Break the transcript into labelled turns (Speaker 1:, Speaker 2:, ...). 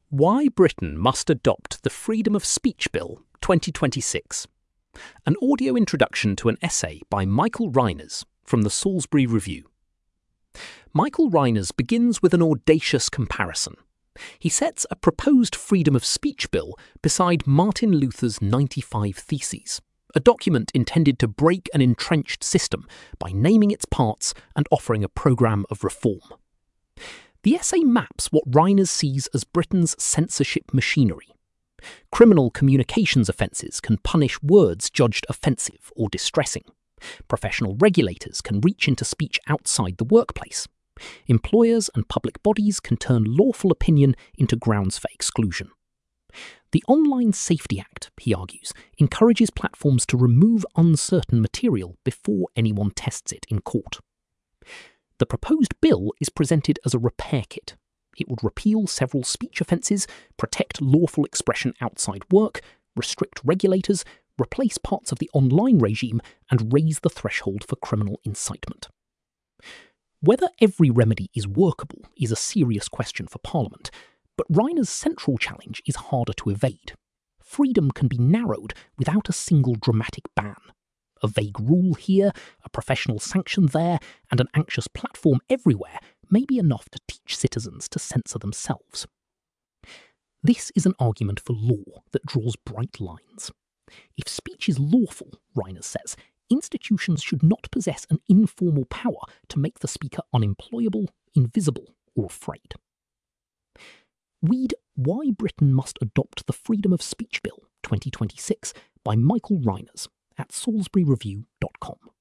Speaker 1: Why Britain Must Adopt the Freedom of Speech Bill 2026. An audio introduction to an essay by Michael Reiners from the Salisbury Review. Michael Reiners begins with an audacious comparison. He sets a proposed freedom of speech bill beside Martin Luther's 95 Theses, a document intended to break an entrenched system by naming its parts and offering a programme of reform. The essay maps what Reiners sees as Britain's censorship machinery. Criminal communications offences can punish words judged offensive or distressing. Professional regulators can reach into speech outside the workplace. Employers and public bodies can turn lawful opinion into grounds for exclusion. The Online Safety Act, he argues, encourages platforms to remove uncertain material before anyone tests it in court. The proposed bill is presented as a repair kit. It would repeal several speech offences, protect lawful expression outside work, restrict regulators, replace parts of the online regime, and raise the threshold for criminal incitement. Whether every remedy is workable is a serious question for Parliament, but Reiners' central challenge is harder to evade. Freedom can be narrowed without a single dramatic ban. A vague rule here, a professional sanction there, and an anxious platform everywhere may be enough to teach citizens to censor themselves. This is an argument for law that draws bright lines. If speech is lawful, Reiners says, institutions should not possess an informal power to make the speaker unemployable, invisible, or afraid. Read Why Britain Must Adopt the Freedom of Speech Bill 2026 by Michael Reiners at salisburyreview.com.